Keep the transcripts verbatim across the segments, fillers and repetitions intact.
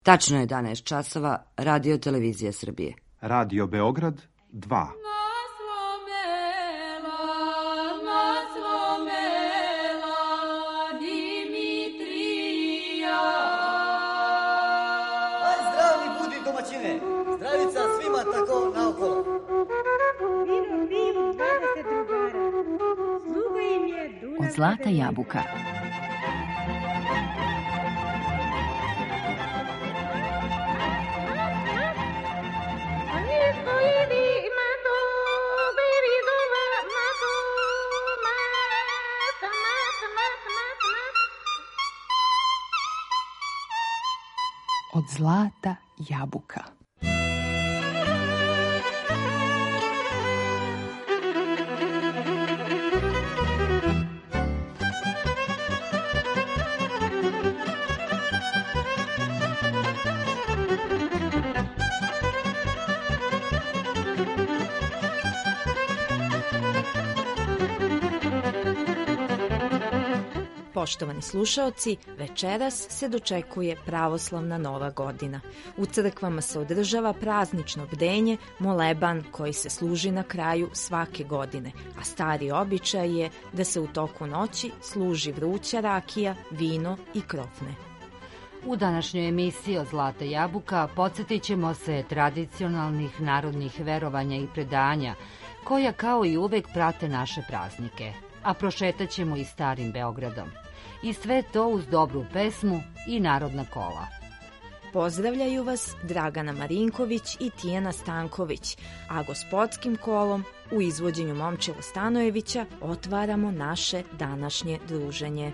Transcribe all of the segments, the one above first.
Tačno je jedanaest časova, Radio Televizija Srbije. Radio Beograd dva. Zdravi budi domaćine, zdravica svima tako naokolo. Vino, vino, dvadeset drugara, sluga im je Dunav. Od Zlata jabuka. Od Zlata jabuka. Poštovani slušaoci, večeras se dočekuje pravoslavna Nova godina. U crkvama se održava praznično bdenje, moleban koji se služi na kraju svake godine, a stari običaj je da se u toku noći služi vruća rakija, vino i krofne. U današnjoj emisiji od Zlata jabuka podsjetit ćemo se tradicionalnih narodnih verovanja i predanja, koja kao i uvek prate naše praznike, a prošetat ćemo i starim Beogradom. I sve to uz dobru pesmu i narodna kola. Pozdravljaju vas Dragana Marinković i Tijana Stanković, a gospodskim kolom u izvođenju Momčilo Stanojevića otvaramo naše današnje druženje.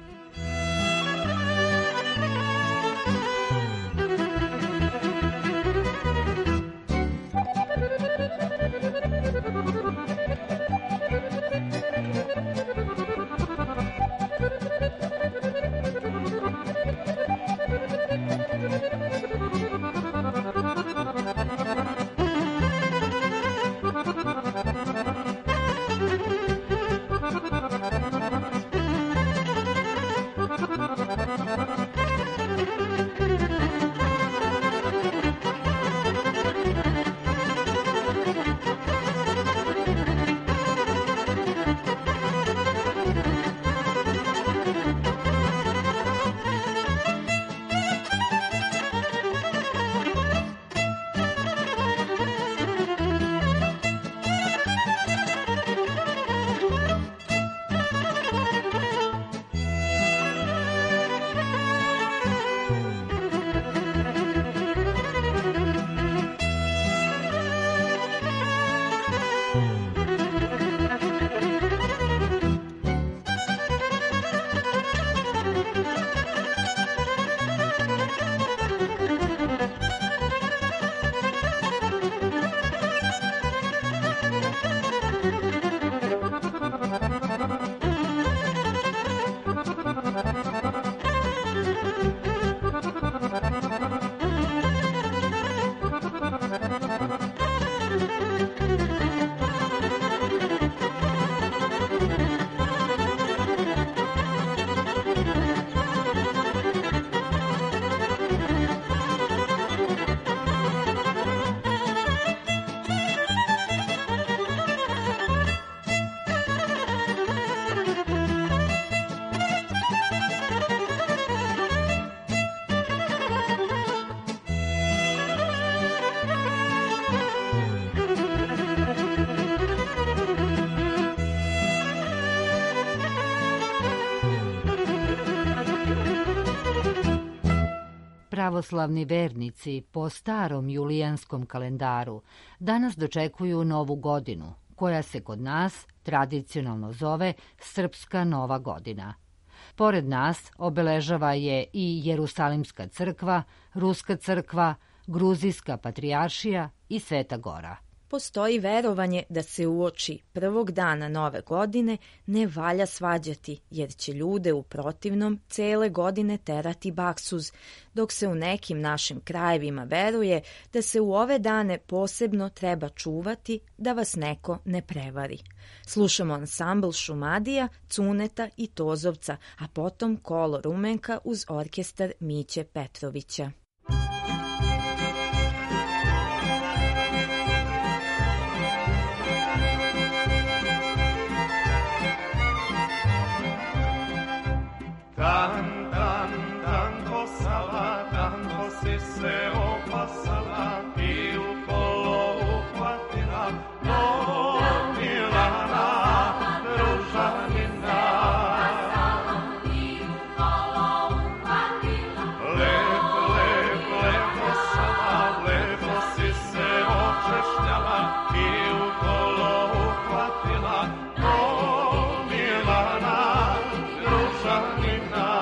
Pravoslavni vernici po starom julijanskom kalendaru danas dočekuju Novu godinu, koja se kod nas tradicionalno zove Srpska Nova godina. Pored nas obeležava je i Jerusalimska crkva, Ruska crkva, Gruzijska patrijaršija i Sveta Gora. Postoji verovanje da se uoči prvog dana Nove godine ne valja svađati, jer će ljude u protivnom cele godine terati baksuz, dok se u nekim našim krajevima veruje da se u ove dane posebno treba čuvati da vas neko ne prevari. Slušamo ansambl Šumadija, Cuneta i Tozovca, a potom kolo Rumenka uz orkestar Miće Petrovića. si se opasala i u kolo uhvatila do Milana Ružanina. Lep, lep, lepo sama, lepo si se očešljala i u kolo uhvatila do Milana Ružanina.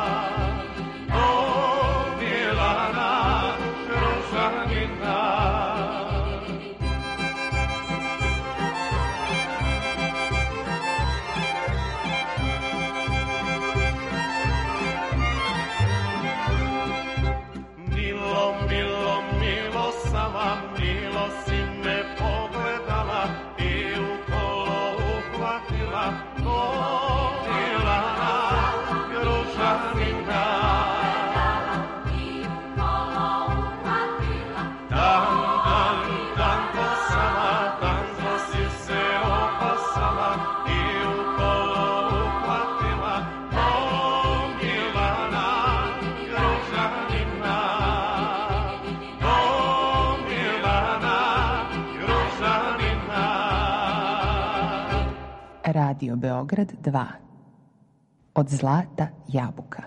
Radio Beograd dva. Od zlata jabuka.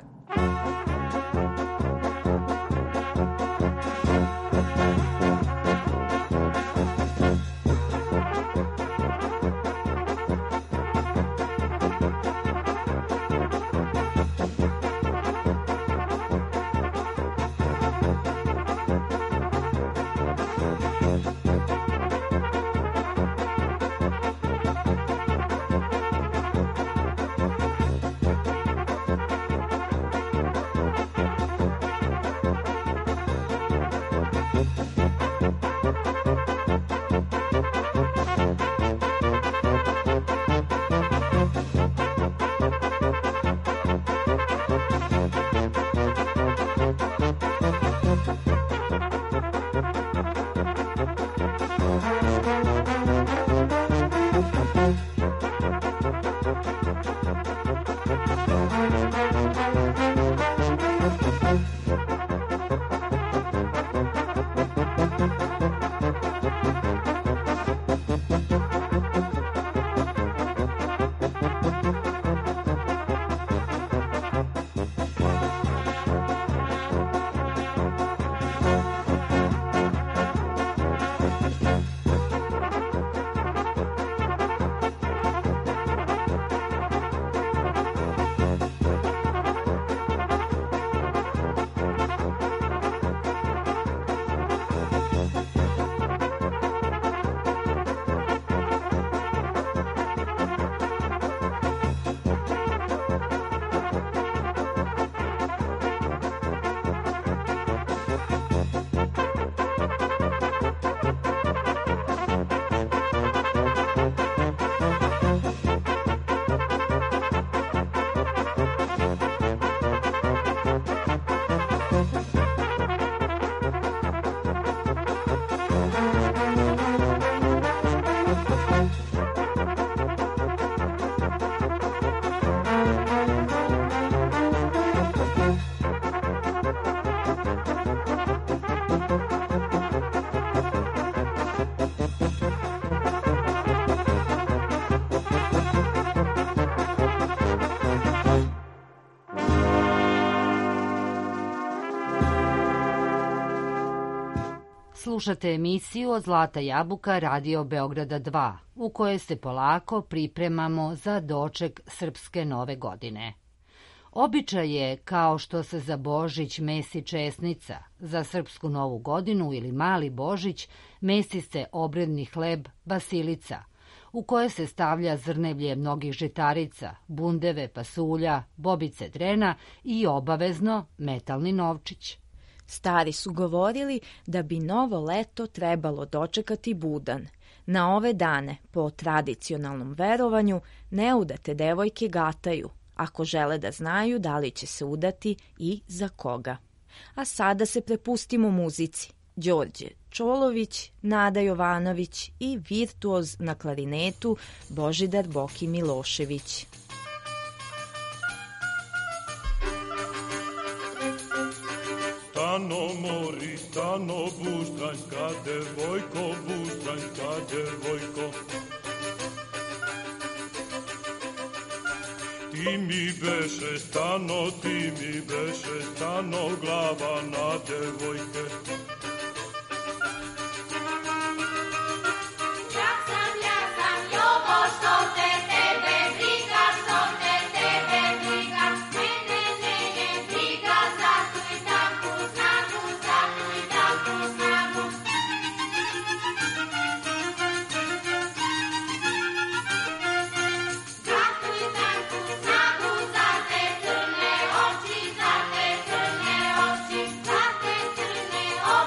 Slušate emisiju Od zlata jabuka Radio Beograda dva, u kojoj se polako pripremamo za doček srpske nove godine. Običaj je, kao što se za Božić mesi česnica, za srpsku novu godinu ili mali Božić mesi se obredni hleb basilica, u koje se stavlja zrnevlje mnogih žitarica, bundeve, pasulja, bobice drena i obavezno metalni novčić. Stari su govorili da bi novo leto trebalo dočekati budan. Na ove dane, po tradicionalnom verovanju, neudate devojke gataju, ako žele da znaju da li će se udati i za koga. A sada se prepustimo muzici. Đorđe Čolović, Nada Jovanović i virtuoz na klarinetu Božidar Boki Milošević. stano mori, stano bustranjska devojko, bustranjska devojko. Ti mi beše stano, ti mi beše stano, glava na devojke. Oh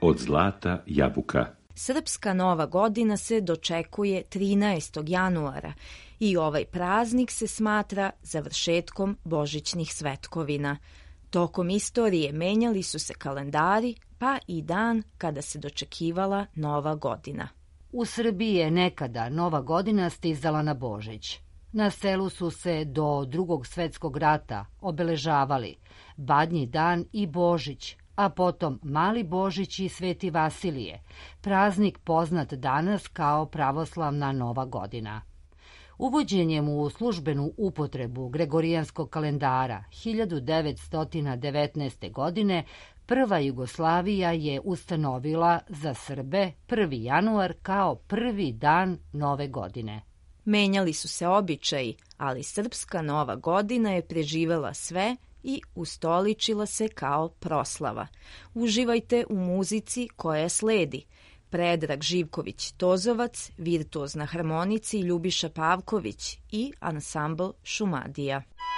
Od zlata jabuka. Srpska nova godina se dočekuje trinaestog januara i ovaj praznik se smatra završetkom božićnih svetkovina. Tokom istorije menjali su se kalendari, pa i dan kada se dočekivala nova godina. U Srbiji je nekada nova godina stizala na Božić. Na selu su se do Drugog svetskog rata obeležavali Badnji dan i Božić, a potom Mali Božić i Sveti Vasilije, praznik poznat danas kao pravoslavna nova godina. Uvođenjem u službenu upotrebu Gregorijanskog kalendara hiljadu devetsto devetnaeste. godine prva Jugoslavija je ustanovila za Srbe prvi januar kao prvi dan nove godine. Menjali su se običaji, ali srpska nova godina je preživela sve i ustoličila se kao proslava. Uživajte u muzici koja sledi. Predrag Živković-Tozovac, virtuoz na harmonici Ljubiša Pavković i ansambl Šumadija.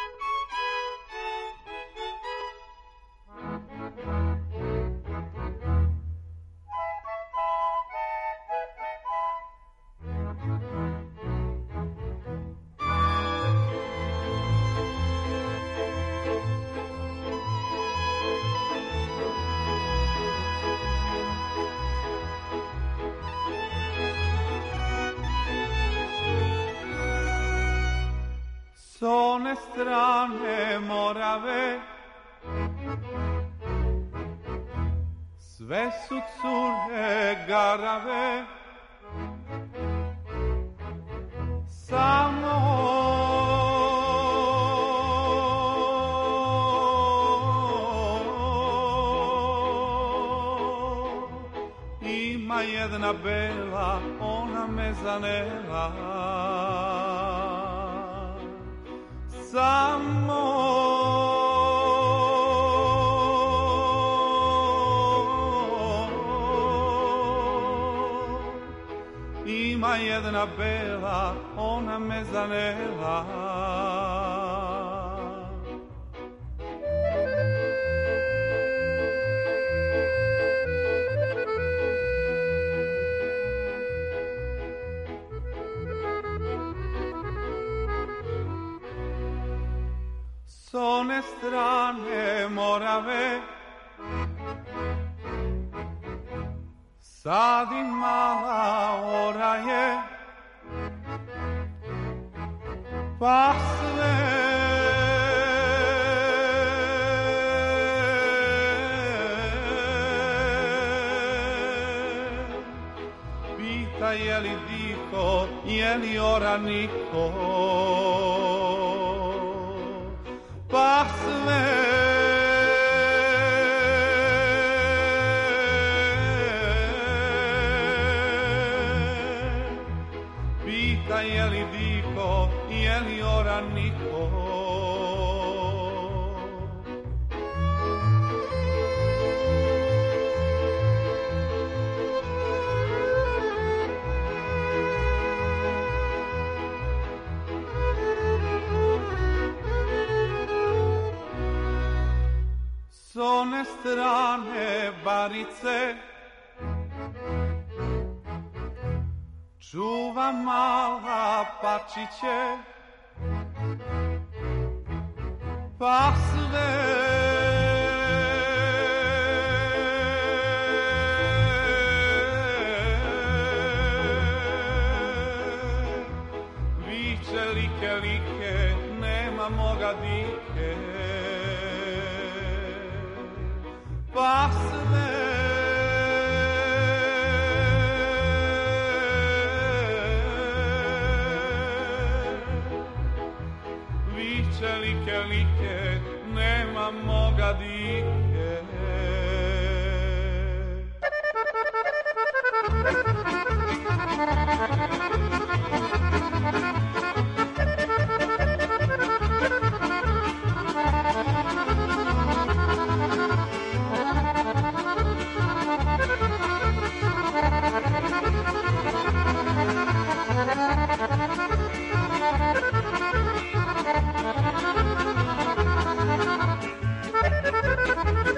S one strane Morave sve su cure garave, samo ima jedna bela, ona me zanela. Samo ima jedna bela, ona me zanela. S one strane Morave sad i mala oraje, pa sve pita je li diko, je li ora niko, pa sve pita je li diko, je li ora niko. S one strane Barice čuva mala pačiće, pa sve viče like like, nema moga dike, pa sve viče like like, nema moga dike. Thank you.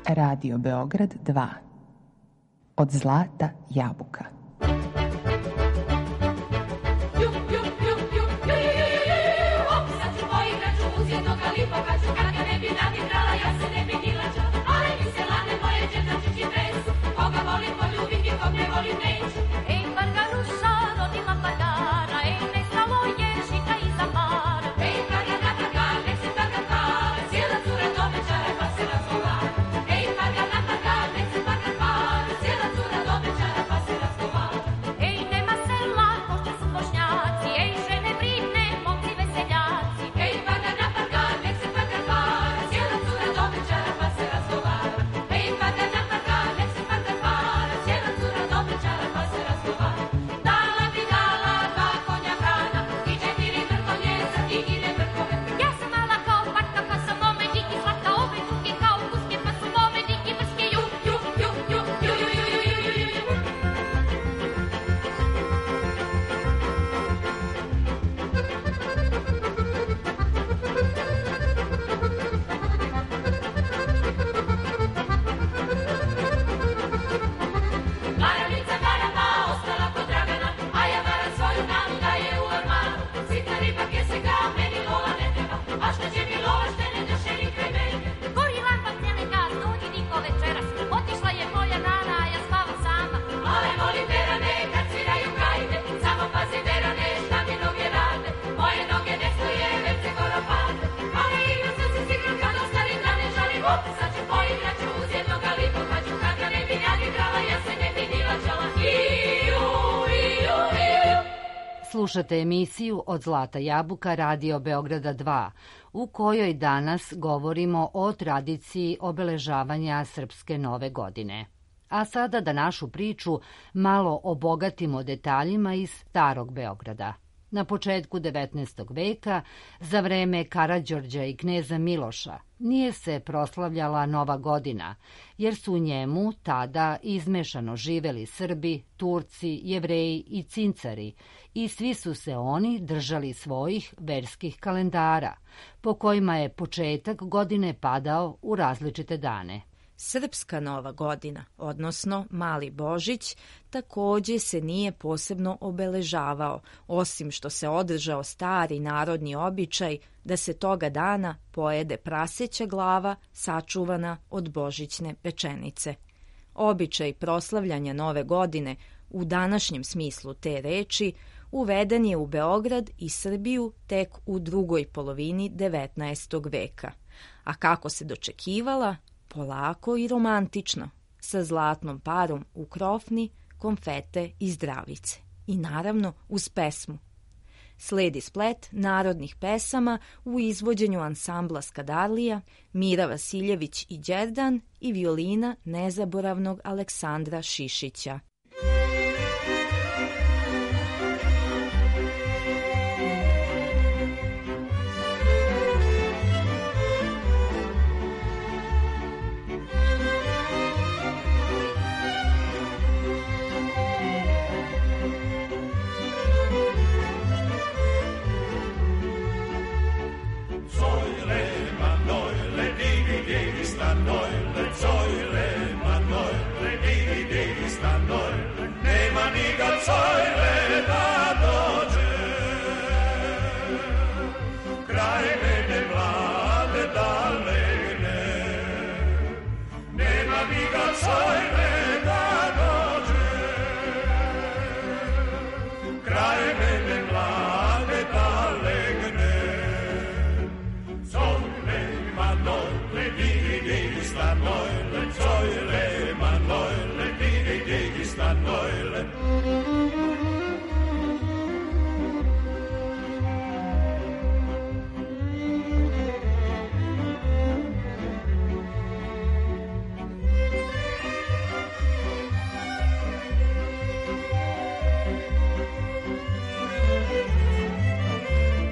Radio Beograd dva. Od zlata jabuka. Slušate emisiju Od zlata jabuka Radio Beograda dva, u kojoj danas govorimo o tradiciji obeležavanja Srpske nove godine. A sada da našu priču malo obogatimo detaljima iz Starog Beograda. Na početku devetnaestog veka, za vreme Karađorđa i kneza Miloša, nije se proslavljala Nova godina, jer su u njemu tada izmešano živeli Srbi, Turci, Jevreji i Cincari i svi su se oni držali svojih verskih kalendara, po kojima je početak godine padao u različite dane. Srpska nova godina, odnosno Mali Božić, takođe se nije posebno obeležavao, osim što se održao stari narodni običaj da se toga dana pojede praseća glava sačuvana od božićne pečenice. Običaj proslavljanja nove godine u današnjem smislu te reči uveden je u Beograd i Srbiju tek u drugoj polovini devetnaestog veka. A kako se dočekivala? Polako i romantično, sa zlatnom parom u krofni, konfete i zdravice. I naravno uz pesmu. Sledi splet narodnih pesama u izvođenju ansambla Skadarlija, Mira Vasiljević i Đerdan i violina nezaboravnog Aleksandra Šišića.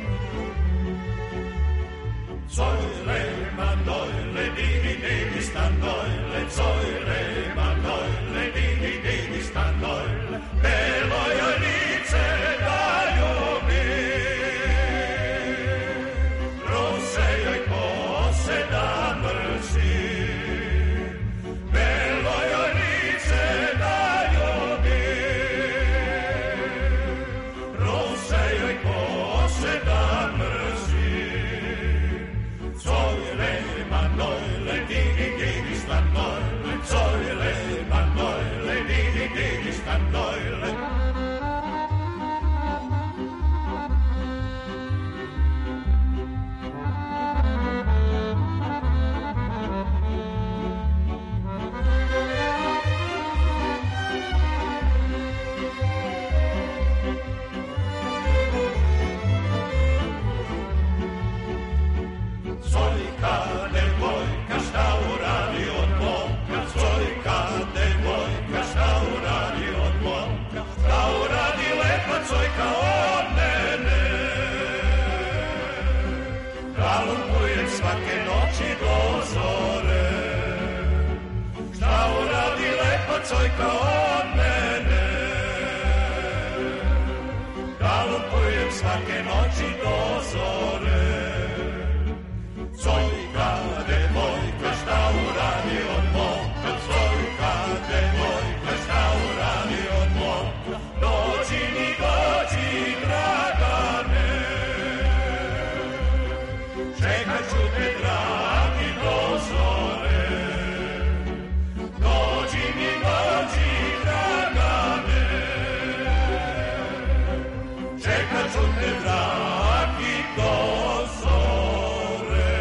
Säule, man noille, divi, divi, stan svake noći do zore. Cojka, devojka, šta uradi od moka, cojka, devojka, šta uradi od moka, dođi mi, dođi, Dragane, čekat ću te, dragi, do zore. Dođi mi, dođi, Dragane, čekat ću te, dragi, do zore.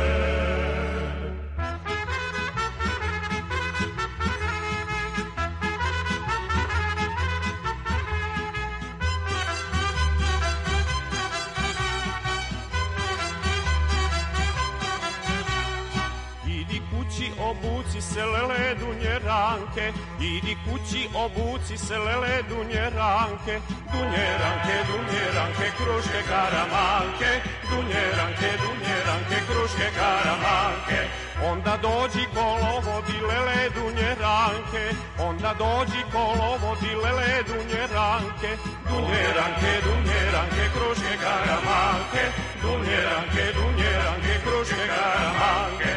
Idi kući, obuci se, lele, dunjeranke, idi kući, obuci se, lele, dunjeranke, dunjeranke, dunjeranke, kruške, karamanke, dunjeranke, dunjeranke, kruške, karamanke. Onda dođi kolovodi, lele, dunjeranke, onda dođi kolovodi, lele, dunjeranke, dunjeranke, dunjeranke, kruške, karamanke, dunjeranke, dunjeranke, kruške, karamanke.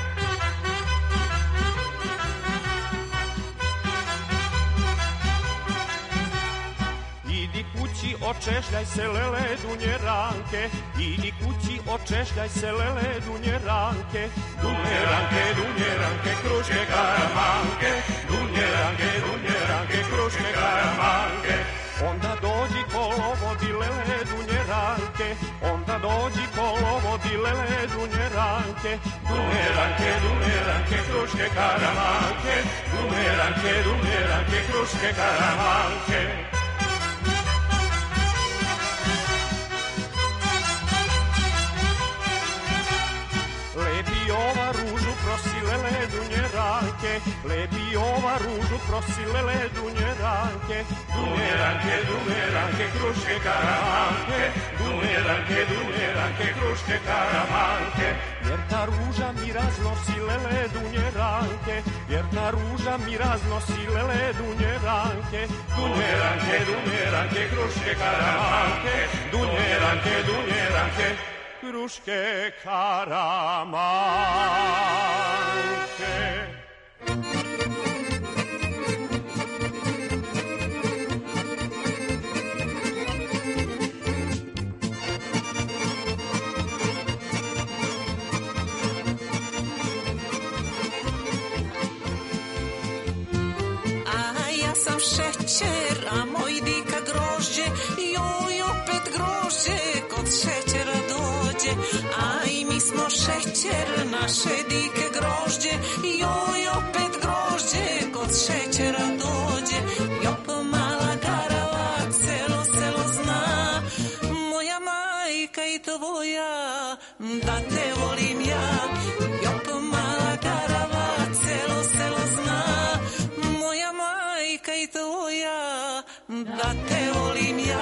Idi kući, očešljaj se, lele, dunjeranke, idi kući, očešljaj se, lele, dunjeranke, dunjeranke, dunjeranke, kruške, karamanke, dunjeranke, dunjeranke, kruške, karamanke. Onda dođi kolovodi, lele, dunjeranke, onda dođi kolovodi, lele, dunjeranke, dunjeranke, dunjeranke, kruške, karamanke, dunjeranke, dunjeranke, kruške, karamanke. Lepi ova ružu prosi, lele, dunjeranke, lepi ova ružu prosi, lele, dunjeranke, dunjeranke, dunjeranke, kruške, karamanke, dunjeranke, dunjeranke, kruške, karamanke. Jer ta ruža mi raznosi, lele, dunjeranke, jer ta ruža mi raznosi, lele, dunjeranke, dunjeranke, dunjeranke, kruške, karamanke, dunjeranke, dunjeranke, kruške, karamanke. Šećer, a moj dika grožđe, joj opet grožđe, kod šećera dođe. Aj, mi smo šećer, naše dike grožđe, joj opet grožđe, kod šećera dođe. Jop, mala garava, celo selo zna, moja majka i tvoja, da te volim ja. Jop, mala garava, celo selo zna, moja majka i tvoja, da te volim ja.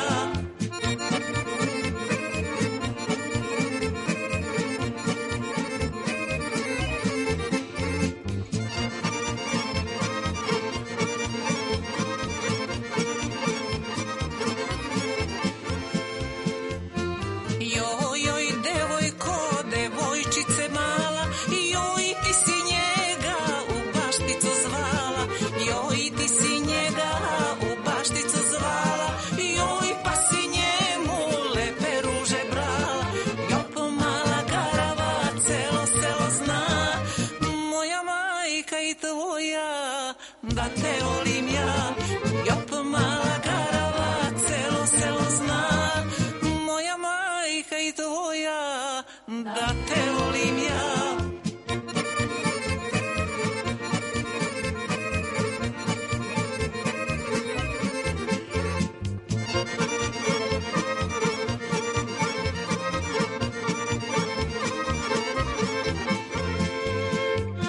Joj, joj, devojko, devojčice mala, joj, ti si njega u bašticu zvala, joj, ti si njega u bašticu zvala, joj, pa si njemu lepe ruže brala. Jop, mala garava, celo selo zna, moja majka i tvoja, da te volim ja. Jop, mala garava, celo selo zna, moja majka i tvoja, da te volim ja.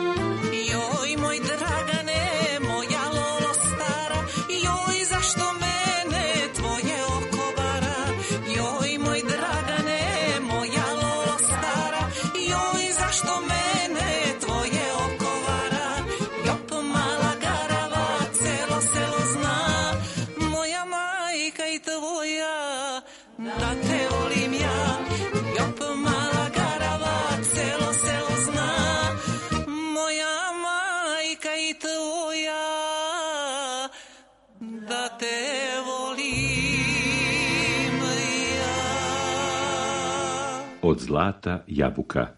Joj, moj Dragane, moja lolo stara, joj, zašto me i tvoja, da te volim ja. Od zlata jabuka.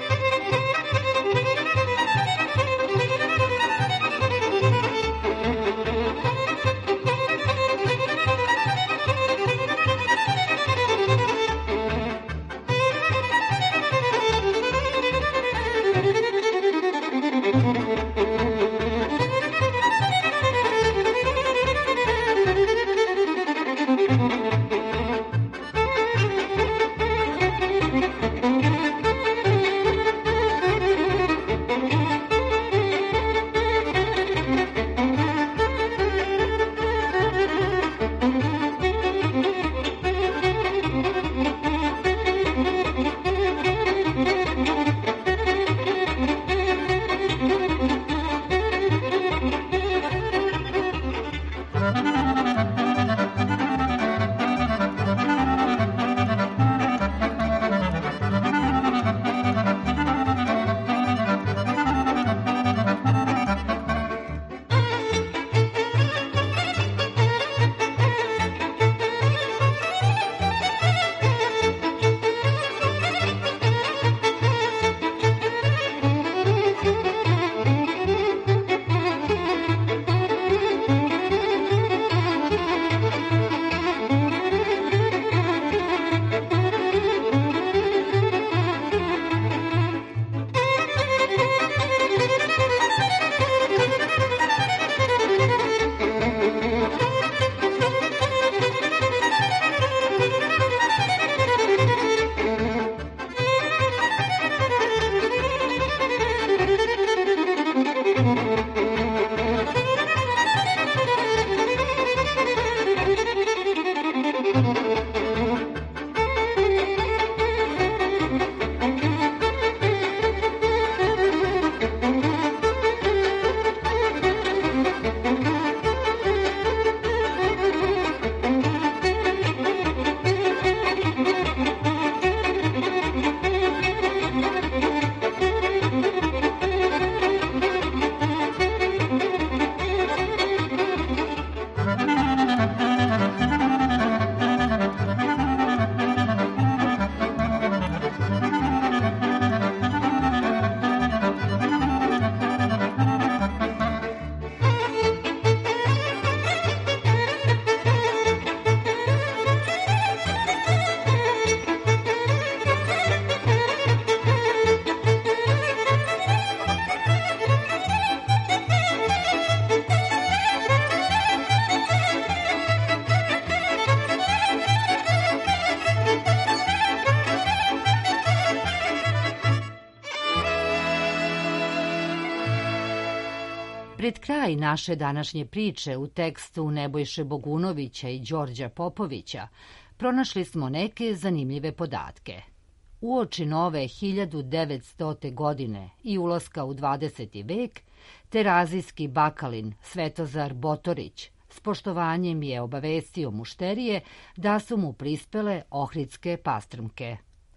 Pred kraj naše današnje priče u tekstu Nebojše Bogunovića i Đorđa Popovića pronašli smo neke zanimljive podatke. Uoči nove hiljadu devetstote. godine i ulaska u dvadeseti vek, terazijski bakalin Svetozar Botorić s poštovanjem je obavestio mušterije da su mu prispele ohridske pastrmke.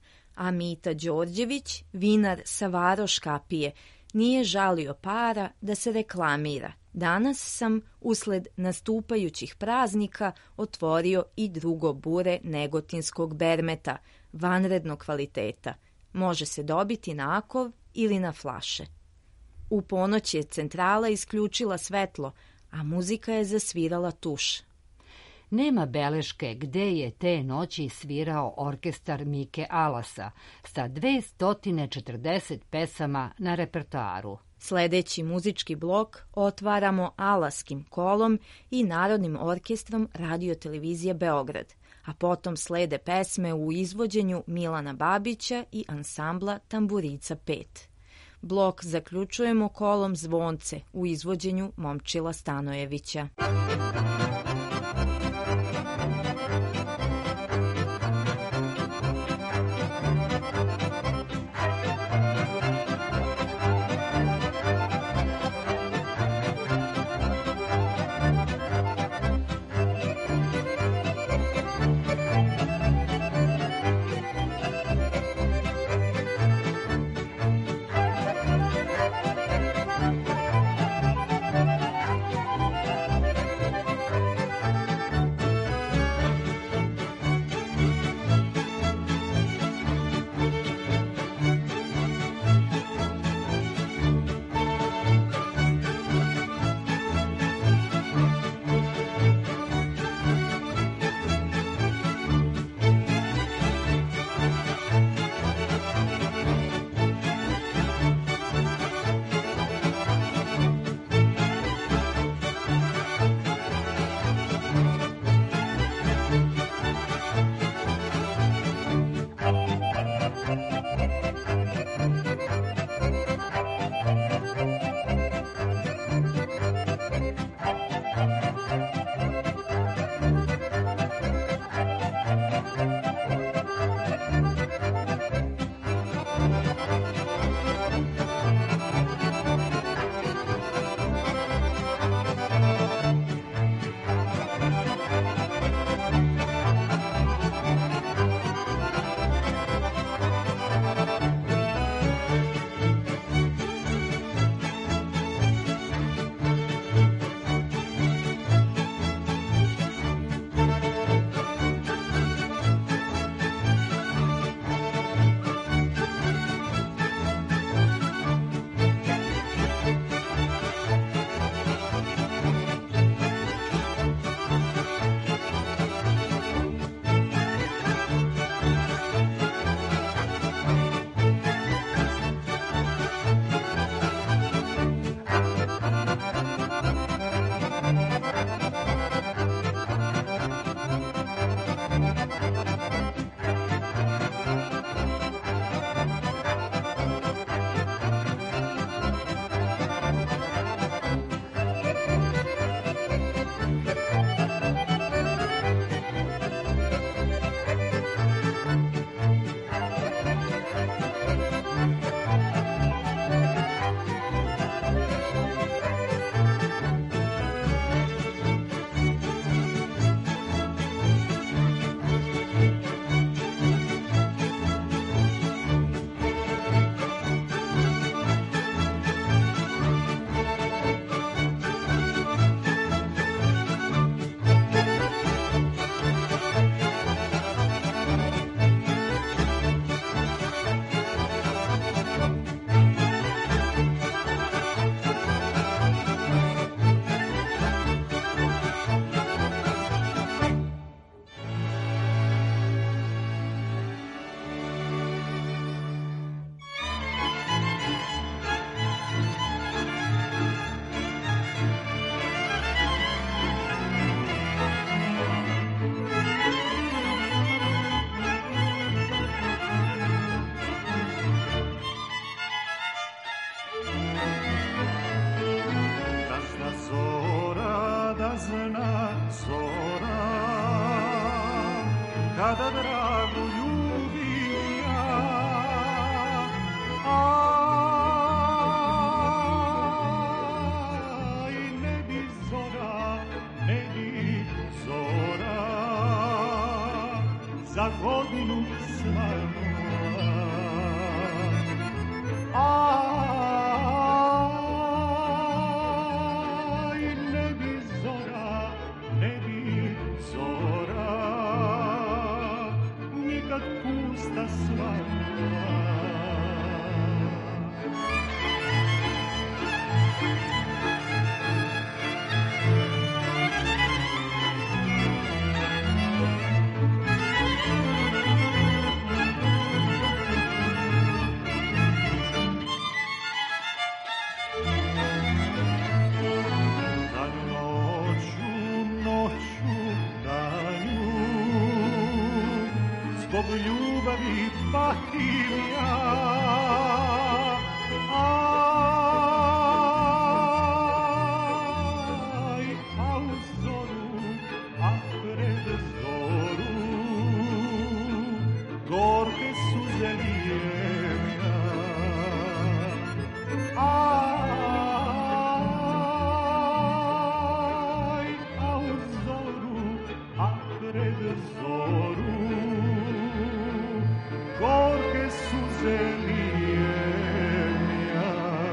A Mita Đorđević, vinar sa Varoš kapije, nije žalio para da se reklamira. Danas sam, usled nastupajućih praznika, otvorio i drugo bure negotinskog bermeta, vanrednog kvaliteta. Može se dobiti na akov ili na flaše. U ponoć je centrala isključila svetlo, a muzika je zasvirala tuš. Nema beleške gde je te noći svirao orkestar Mike Alasa sa dvesta četrdeset pesama na repertoaru. Sledeći muzički blok otvaramo Alaskim kolom i Narodnim orkestrom Radio-televizije Beograd, a potom slede pesme u izvođenju Milana Babića i ansambla Tamburica pet. Blok zaključujemo kolom Zvonce u izvođenju Momčila Stanojevića. kada dragu ljubim ja. Aj, ne bi zora, ne bi zora za godinu svanula. Aj, ne bi zora, ne bi zora nikad pusta svanula. Zbog ljubavi patim ja. Aj, a u zoru, a pred zoru gorke suze lijem ja. Aj, a u zoru, a pred zoru gorke suze lijem ja.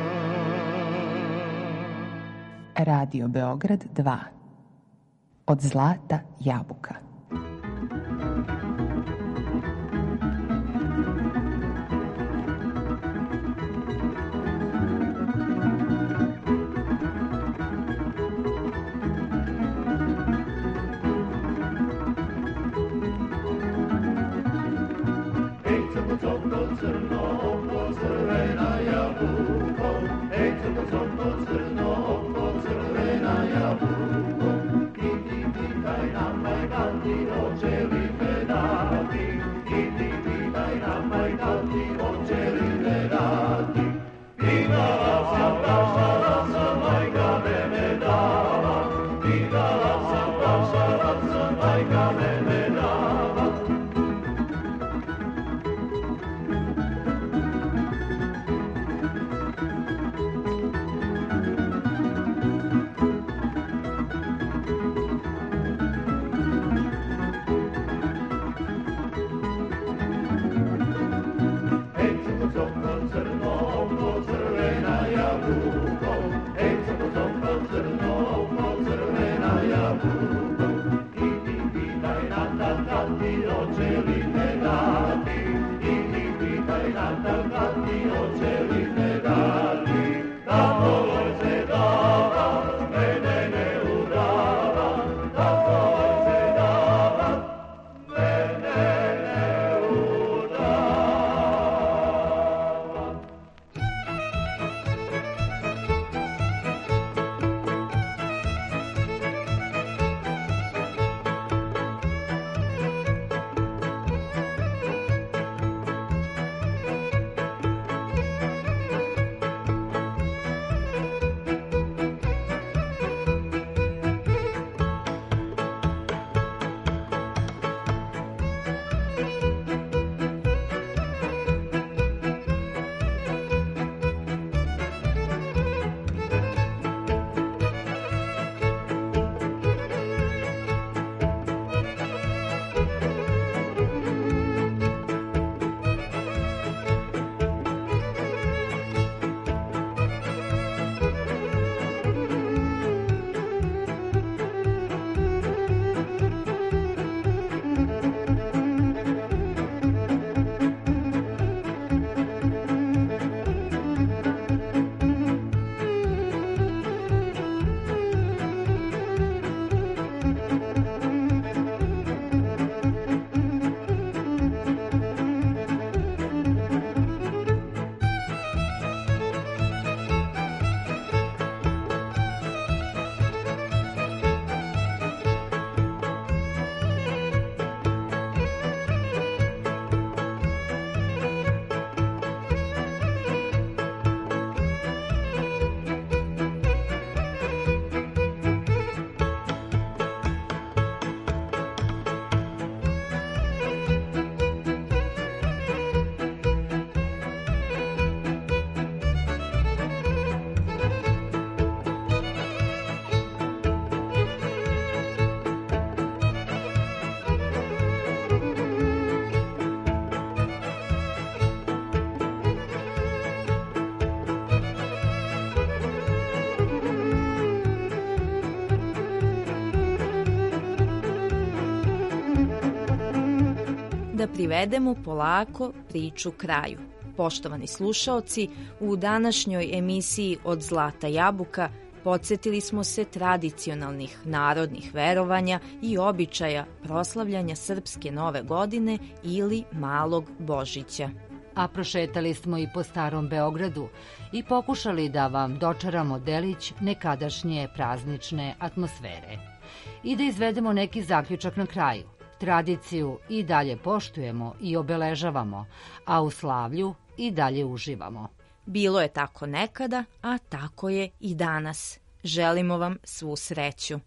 Radio Beograd dva. Od zlata jabuka. Crna da privedemo polako priču kraju. Poštovani slušaoci, u današnjoj emisiji Od zlata jabuka podsjetili smo se tradicionalnih narodnih verovanja i običaja proslavljanja srpske nove godine ili Malog Božića. A prošetali smo i po starom Beogradu i pokušali da vam dočaramo delić nekadašnje praznične atmosfere. I da izvedemo neki zaključak na kraju. Tradiciju i dalje poštujemo i obeležavamo, a u slavlju i dalje uživamo. Bilo je tako nekada, a tako je i danas. Želimo vam svu sreću.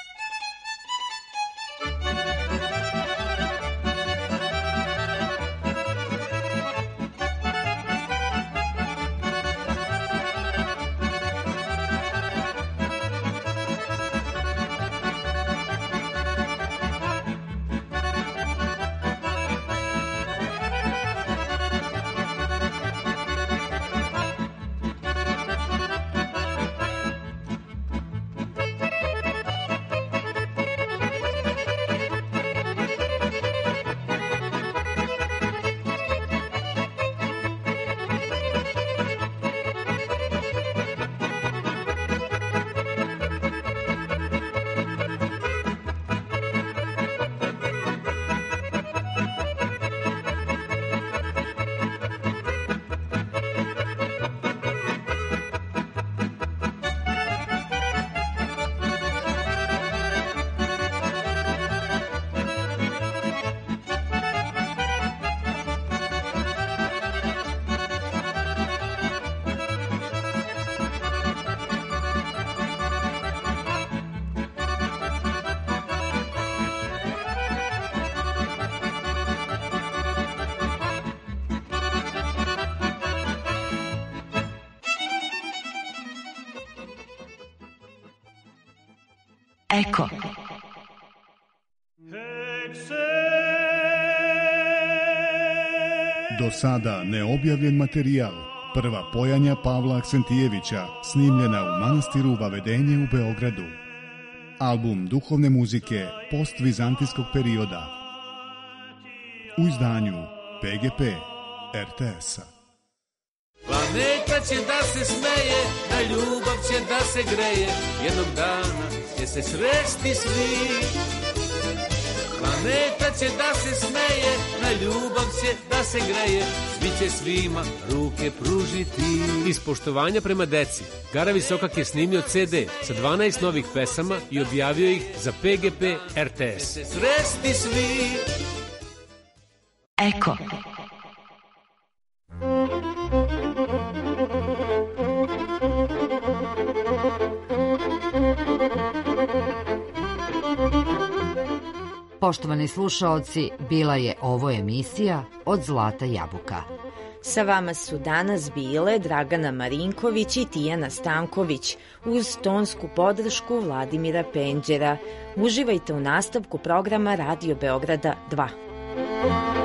Eko. Do sada neobjavljen materijal. Prva pojanja Pavla Aksentijevića, snimljena u manastiru Vavedenje u Beogradu. Album duhovne muzike postvizantijskog perioda. U izdanju P G P R T S-a. Planeta će da se smeje, na ljubav će da se greje, jednog dana će se sresti svi. Planeta će da se smeje, na ljubav će da se greje, svi će svima ruke pružiti. Iz poštovanja prema deci, Garavi Sokak je snimio ce de sa dvanaest novih pesama i objavio ih za P G P R T S. Će se sresti svi. Eko. Poštovani slušaoci, bila je ovo emisija Od zlata jabuka. Sa vama su danas bile Dragana Marinković i Tijana Stanković uz tonsku podršku Vladimira Penđera. Uživajte u nastavku programa Radio Beograda dva.